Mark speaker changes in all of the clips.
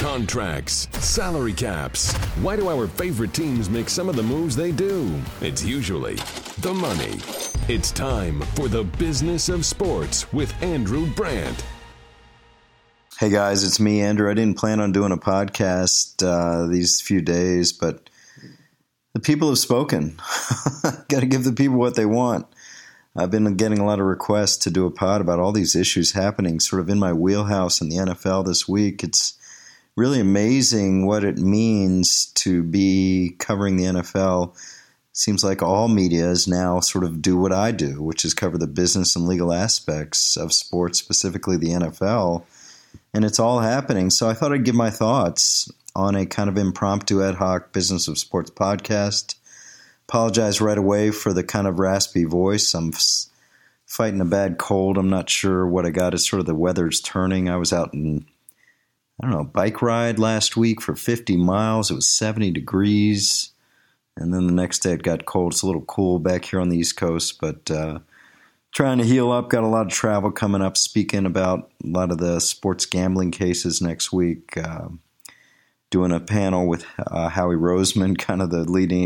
Speaker 1: Contracts, salary caps. Why do our favorite teams make some of the moves they do? It's usually the money. It's time for the Business of Sports with Andrew Brandt.
Speaker 2: Hey guys, it's me, Andrew. I didn't plan on doing a podcast these few days, but the people have spoken. Got to give the people what they want. I've been getting a lot of requests to do a pod about all these issues happening sort of in my wheelhouse in the NFL this week. It's really amazing what it means to be covering the NFL. Seems like all media is now sort of do what I do, which is cover the business and legal aspects of sports, specifically the NFL. And it's all happening. So I thought I'd give my thoughts on a kind of impromptu ad hoc Business of Sports podcast. Apologize right away for the kind of raspy voice. I'm fighting a bad cold. I'm not sure what I got. It's sort of the weather's turning. I was out in, bike ride last week for 50 miles. It was 70 degrees. And then the next day it got cold. It's a little cool back here on the East Coast, but trying to heal up. Got a lot of travel coming up, speaking about a lot of the sports gambling cases next week. Doing a panel with Howie Roseman, kind of the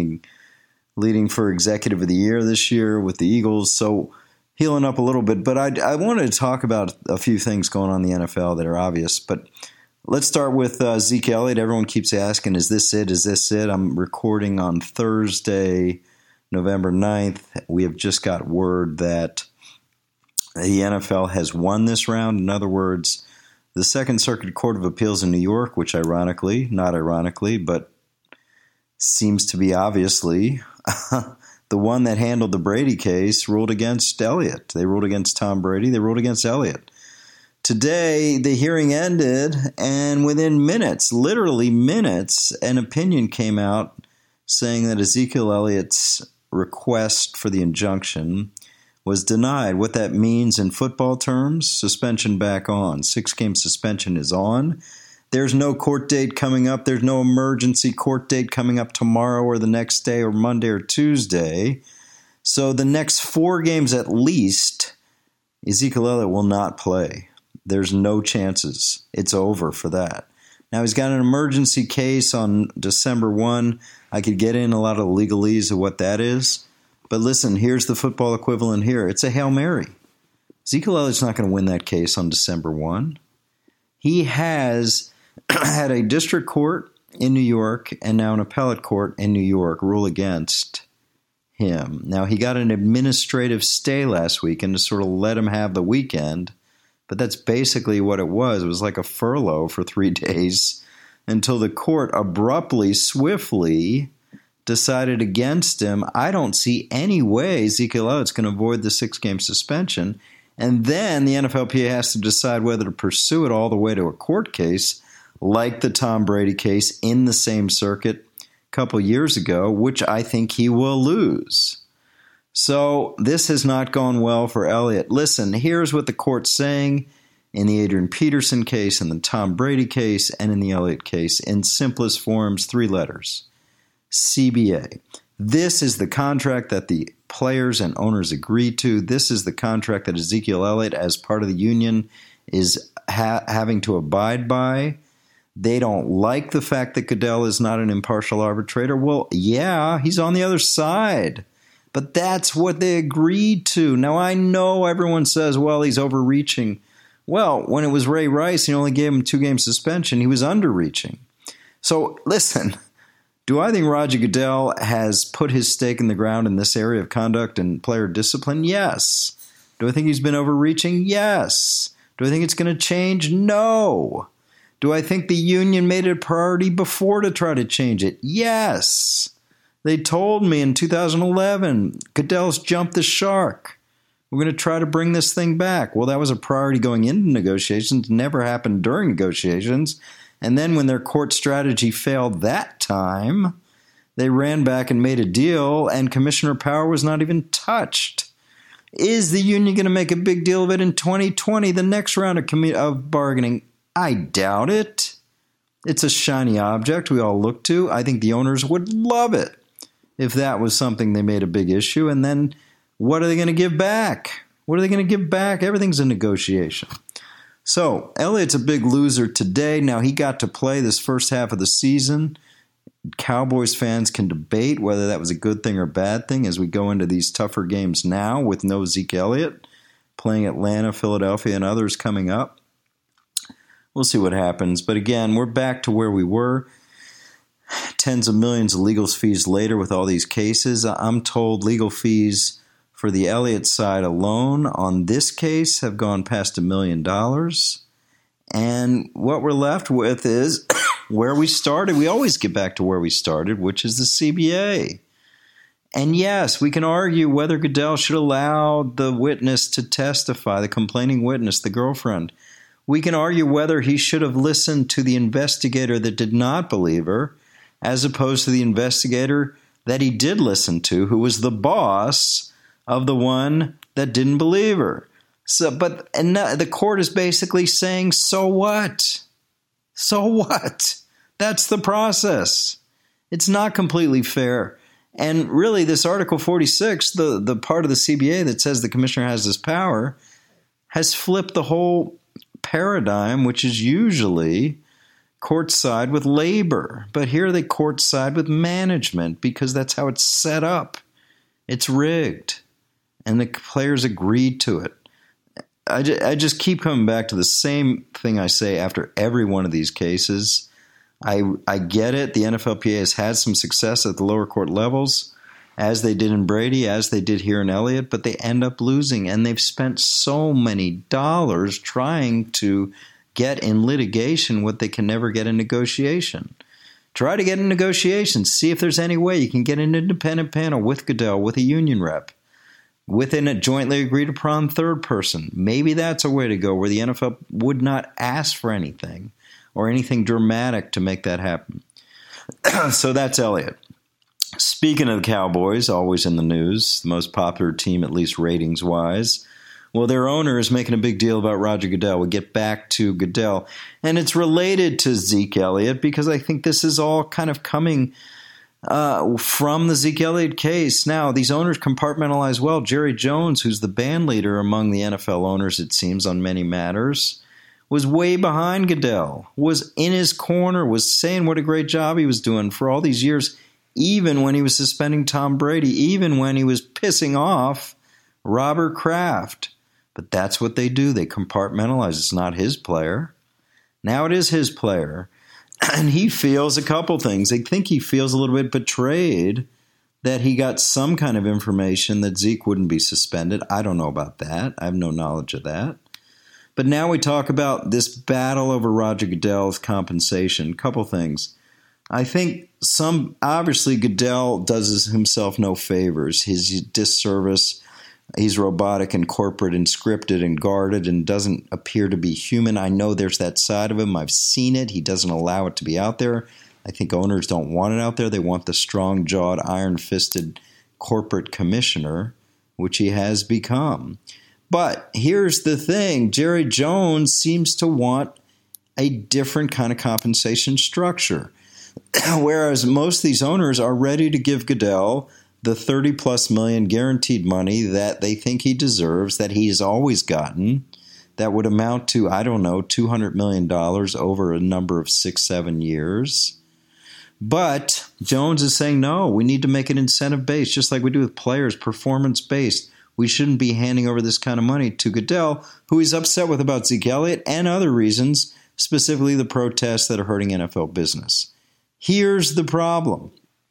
Speaker 2: leading for Executive of the Year this year with the Eagles. So healing up a little bit. But I wanted to talk about a few things going on in the NFL that are obvious. But let's start with Zeke Elliott. Everyone keeps asking, is this it? Is this it? I'm recording on Thursday, November 9th. We have just got word that the NFL has won this round. In other words, the Second Circuit Court of Appeals in New York, which not ironically, but seems to be obviously the one that handled the Brady case, ruled against Elliott. They ruled against Tom Brady. They ruled against Elliott. Today, the hearing ended, and within minutes, literally minutes, an opinion came out saying that Ezekiel Elliott's request for the injunction was denied. What that means in football terms, suspension back on. 6-game suspension is on. There's no court date coming up. There's no emergency court date coming up tomorrow or the next day or Monday or Tuesday. So the next 4 games at least, Ezekiel Elliott will not play. There's no chances. It's over for that. Now, he's got an emergency case on December 1. I could get in a lot of the legalese of what that is. But listen, here's the football equivalent here. It's a Hail Mary. Ezekiel Elliott's not going to win that case on December 1. He has had a district court in New York and now an appellate court in New York rule against him. Now, he got an administrative stay last weekend to sort of let him have the weekend. But that's basically what it was. It was like a furlough for 3 days until the court abruptly, swiftly decided against him. I don't see any way Ezekiel Elliott's going to avoid the 6-game suspension. And then the NFLPA has to decide whether to pursue it all the way to a court case, like the Tom Brady case in the same circuit a couple years ago, which I think he will lose. So this has not gone well for Elliott. Listen, here's what the court's saying in the Adrian Peterson case, in the Tom Brady case, and in the Elliott case. In simplest forms, 3 letters. CBA. This is the contract that the players and owners agreed to. This is the contract that Ezekiel Elliott, as part of the union, is having to abide by. They don't like the fact that Goodell is not an impartial arbitrator. Well, yeah, he's on the other side. But that's what they agreed to. Now, I know everyone says, well, he's overreaching. Well, when it was Ray Rice, he only gave him 2-game suspension. He was underreaching. So, listen, do I think Roger Goodell has put his stake in the ground in this area of conduct and player discipline? Yes. Do I think he's been overreaching? Yes. Do I think it's going to change? No. Do I think the union made it a priority before to try to change it? Yes. They told me in 2011, Goodell's jumped the shark. We're going to try to bring this thing back. Well, that was a priority going into negotiations, never happened during negotiations. And then when their court strategy failed that time, they ran back and made a deal, and Commissioner Power was not even touched. Is the union going to make a big deal of it in 2020, the next round of bargaining? I doubt it. It's a shiny object we all look to. I think the owners would love it if that was something they made a big issue. And then what are they going to give back? What are they going to give back? Everything's a negotiation. So Elliott's a big loser today. Now, he got to play this first half of the season. Cowboys fans can debate whether that was a good thing or bad thing as we go into these tougher games now with no Zeke Elliott, playing Atlanta, Philadelphia, and others coming up. We'll see what happens. But again, we're back to where we were. Tens of millions of legal fees later with all these cases. I'm told legal fees for the Elliott side alone on this case have gone past $1 million. And what we're left with is where we started. We always get back to where we started, which is the CBA. And yes, we can argue whether Goodell should allow the witness to testify, the complaining witness, the girlfriend. We can argue whether he should have listened to the investigator that did not believe her, as opposed to the investigator that he did listen to, who was the boss of the one that didn't believe her. And the court is basically saying, so what? So what? That's the process. It's not completely fair. And really, this Article 46, the part of the CBA that says the commissioner has this power, has flipped the whole paradigm, which is usually courts side with labor. But here they court side with management because that's how it's set up. It's rigged. And the players agreed to it. I just keep coming back to the same thing I say after every one of these cases. I get it. The NFLPA has had some success at the lower court levels, as they did in Brady, as they did here in Elliott, but they end up losing. And they've spent so many dollars trying to get in litigation what they can never get in negotiation. Try to get in negotiation. See if there's any way you can get an independent panel with Goodell, with a union rep, within a jointly agreed upon third person. Maybe that's a way to go where the NFL would not ask for anything or anything dramatic to make that happen. So that's Elliott. Speaking of the Cowboys, always in the news, the most popular team, at least ratings-wise, well, their owner is making a big deal about Roger Goodell. We'll get back to Goodell. And it's related to Zeke Elliott because I think this is all kind of coming from the Zeke Elliott case. Now, these owners compartmentalize well. Jerry Jones, who's the band leader among the NFL owners, it seems, on many matters, was way behind Goodell, was in his corner, was saying what a great job he was doing for all these years, even when he was suspending Tom Brady, even when he was pissing off Robert Kraft. But that's what they do. They compartmentalize. It's not his player. Now it is his player. And he feels a couple things. I think he feels a little bit betrayed that he got some kind of information that Zeke wouldn't be suspended. I don't know about that. I have no knowledge of that. But now we talk about this battle over Roger Goodell's compensation. Couple things. I think obviously Goodell does himself no favors. His disservice. He's robotic and corporate and scripted and guarded and doesn't appear to be human. I know there's that side of him. I've seen it. He doesn't allow it to be out there. I think owners don't want it out there. They want the strong-jawed, iron-fisted corporate commissioner, which he has become. But here's the thing. Jerry Jones seems to want a different kind of compensation structure, whereas most of these owners are ready to give Goodell the $30+ million guaranteed money that they think he deserves, that he's always gotten, that would amount to, I don't know, $200 million over a number of 6-7 years. But Jones is saying, no, we need to make it incentive-based, just like we do with players, performance-based. We shouldn't be handing over this kind of money to Goodell, who he's upset with about Zeke Elliott and other reasons, specifically the protests that are hurting NFL business. Here's the problem.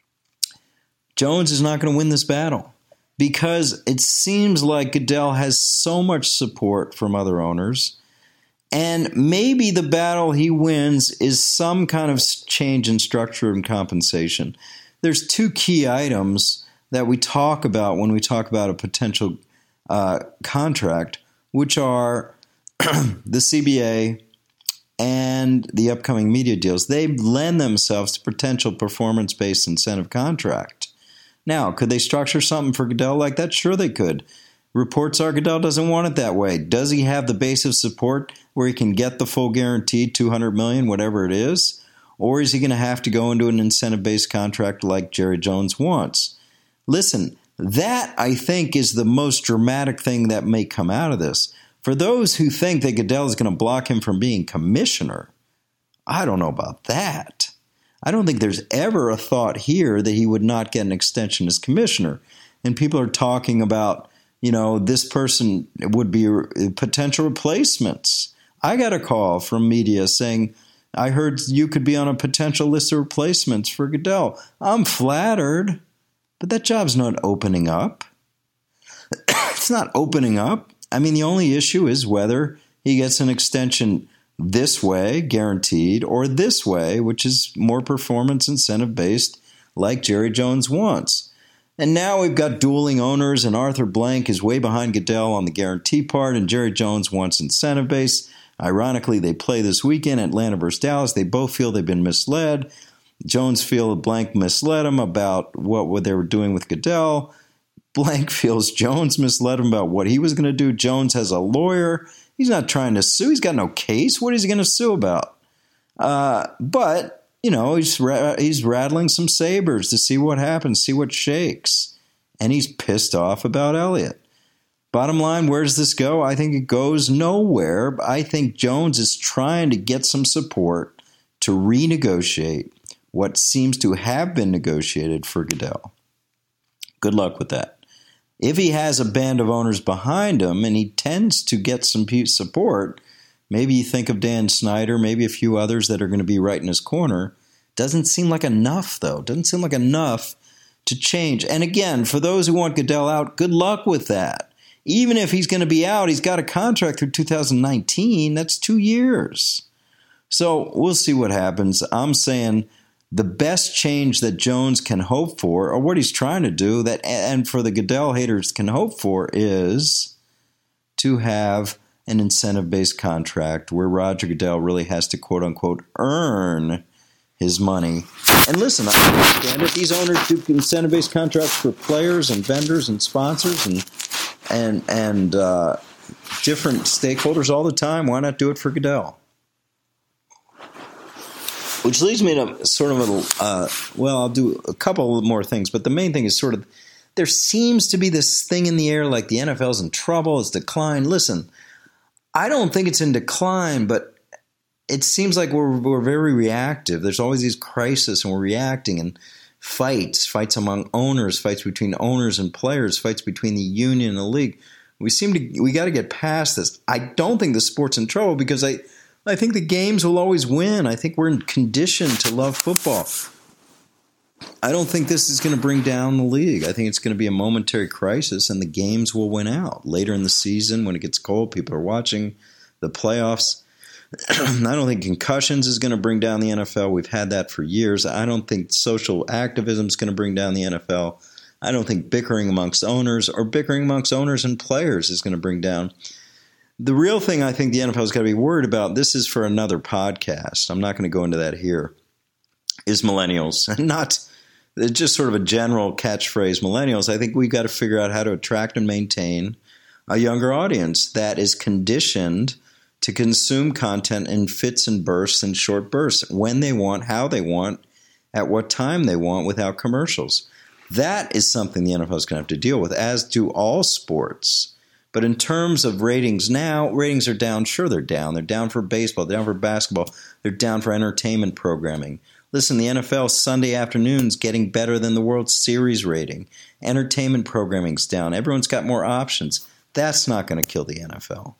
Speaker 2: Jones is not going to win this battle because it seems like Goodell has so much support from other owners, and maybe the battle he wins is some kind of change in structure and compensation. There's two key items that we talk about when we talk about a potential contract, which are the CBA and the upcoming media deals. They lend themselves to potential performance-based incentive contract. Now, could they structure something for Goodell like that? Sure they could. Reports are Goodell doesn't want it that way. Does he have the base of support where he can get the full guaranteed $200 million, whatever it is? Or is he going to have to go into an incentive-based contract like Jerry Jones wants? Listen, that, I think, is the most dramatic thing that may come out of this. For those who think that Goodell is going to block him from being commissioner, I don't know about that. I don't think there's ever a thought here that he would not get an extension as commissioner. And people are talking about, this person would be potential replacements. I got a call from media saying, I heard you could be on a potential list of replacements for Goodell. I'm flattered, but that job's not opening up. It's not opening up. I mean, the only issue is whether he gets an extension this way, guaranteed, or this way, which is more performance incentive based, like Jerry Jones wants. And now we've got dueling owners, and Arthur Blank is way behind Goodell on the guarantee part, and Jerry Jones wants incentive based. Ironically, they play this weekend, Atlanta versus Dallas. They both feel they've been misled. Jones feels Blank misled him about what they were doing with Goodell. Blank feels Jones misled him about what he was going to do. Jones has a lawyer. He's not trying to sue. He's got no case. What is he going to sue about? But, he's rattling some sabers to see what happens, see what shakes. And he's pissed off about Elliott. Bottom line, where does this go? I think it goes nowhere. I think Jones is trying to get some support to renegotiate what seems to have been negotiated for Goodell. Good luck with that. If he has a band of owners behind him and he tends to get some support, maybe you think of Dan Snyder, maybe a few others that are going to be right in his corner. Doesn't seem like enough, though. Doesn't seem like enough to change. And again, for those who want Goodell out, good luck with that. Even if he's going to be out, he's got a contract through 2019. That's 2 years. So we'll see what happens. I'm saying the best change that Jones can hope for, or what he's trying to do, and for the Goodell haters can hope for, is to have an incentive-based contract where Roger Goodell really has to, quote-unquote, earn his money. And listen, I understand it. These owners do incentive-based contracts for players and vendors and sponsors and different stakeholders all the time. Why not do it for Goodell? Which leads me to sort of I'll do a couple more things, but the main thing is sort of, there seems to be this thing in the air like the NFL's in trouble, it's declined. Listen, I don't think it's in decline, but it seems like we're very reactive. There's always these crises and we're reacting, and fights among owners, fights between owners and players, fights between the union and the league. We got to get past this. I don't think the sport's in trouble because I think the games will always win. I think we're conditioned to love football. I don't think this is going to bring down the league. I think it's going to be a momentary crisis, and the games will win out. Later in the season, when it gets cold, people are watching the playoffs. I don't think concussions is going to bring down the NFL. We've had that for years. I don't think social activism is going to bring down the NFL. I don't think bickering amongst owners or bickering amongst owners and players is going to bring down. The real thing I think the NFL has got to be worried about, this is for another podcast, I'm not going to go into that here, is millennials. And not just sort of a general catchphrase, millennials. I think we've got to figure out how to attract and maintain a younger audience that is conditioned to consume content in fits and bursts and short bursts, when they want, how they want, at what time they want, without commercials. That is something the NFL is going to have to deal with, as do all sports. But in terms of ratings now, ratings are down. Sure, they're down. They're down for baseball. They're down for basketball. They're down for entertainment programming. Listen, the NFL Sunday afternoon's getting better than the World Series rating. Entertainment programming's down. Everyone's got more options. That's not going to kill the NFL.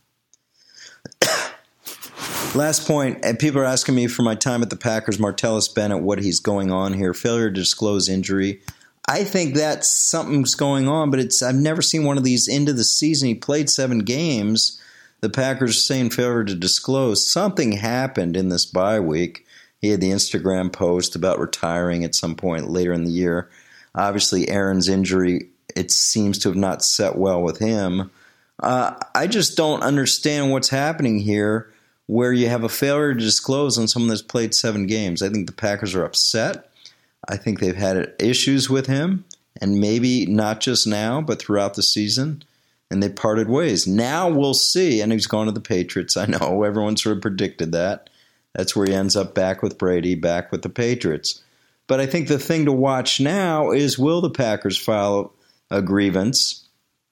Speaker 2: Last point, and people are asking me for my time at the Packers, Martellus Bennett, what he's going on here. Failure to disclose injury. I think that something's going on, but I've never seen one of these into the season. He played 7 games. The Packers are saying failure to disclose. Something happened in this bye week. He had the Instagram post about retiring at some point later in the year. Obviously, Aaron's injury, it seems to have not set well with him. I just don't understand what's happening here where you have a failure to disclose on someone that's played 7 games. I think the Packers are upset. I think they've had issues with him, and maybe not just now, but throughout the season, and they parted ways. Now we'll see, and he's gone to the Patriots. I know everyone sort of predicted that. That's where he ends up, back with Brady, back with the Patriots. But I think the thing to watch now is, will the Packers file a grievance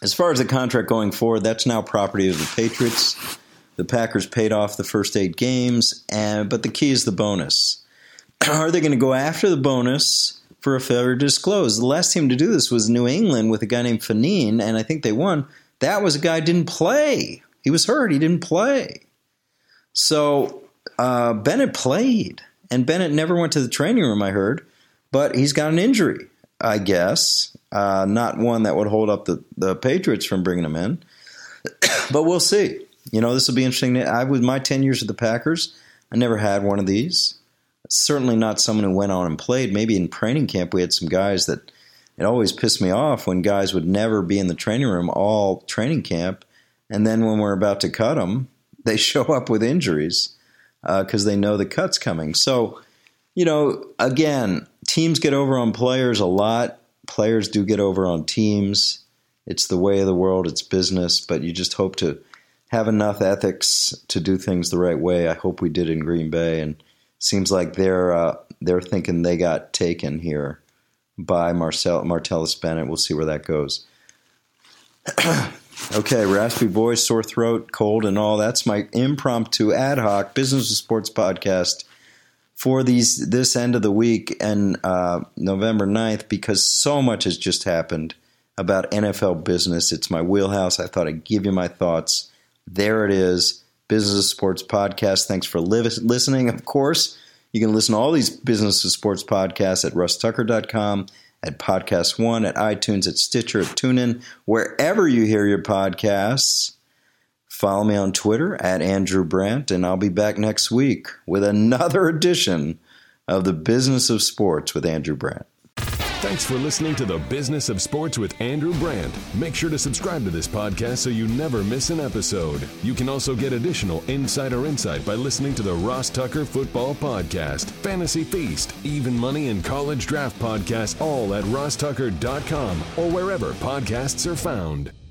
Speaker 2: As far as the contract going forward, that's now property of the Patriots. The Packers paid off the first 8 games, but the key is the bonus. Are they going to go after the bonus for a failure to disclose? The last team to do this was New England with a guy named Fanine, and I think they won. That was a guy who didn't play. He was hurt. He didn't play. So Bennett played, and Bennett never went to the training room, I heard, but he's got an injury, I guess. Not one that would hold up the Patriots from bringing him in. But we'll see. This will be interesting. With my 10 years at the Packers, I never had one of these. Certainly not someone who went on and played. Maybe in training camp we had some guys that it always pissed me off when guys would never be in the training room all training camp, and then when we're about to cut them, they show up with injuries because they know the cut's coming. So, again, teams get over on players a lot. Players do get over on teams. It's the way of the world. It's business, but you just hope to have enough ethics to do things the right way. I hope we did in Green Bay, and seems like they're thinking they got taken here by Martellus Bennett. We'll see where that goes. Okay, raspy voice, sore throat, cold, and all. That's my impromptu ad hoc business and sports podcast for this end of the week and November 9th, because so much has just happened about NFL business. It's my wheelhouse. I thought I'd give you my thoughts. There it is, Business and Sports Podcast. Thanks for listening. Of course, you can listen to all these Business and Sports podcasts at RussTucker.com, at Podcast One, at iTunes, at Stitcher, at TuneIn, wherever you hear your podcasts. Follow me on Twitter at Andrew Brandt, and I'll be back next week with another edition of the Business of Sports with Andrew Brandt.
Speaker 1: Thanks for listening to the Business of Sports with Andrew Brandt. Make sure to subscribe to this podcast so you never miss an episode. You can also get additional insider insight by listening to the Ross Tucker Football Podcast, Fantasy Feast, Even Money, and College Draft Podcasts, all at rosstucker.com or wherever podcasts are found.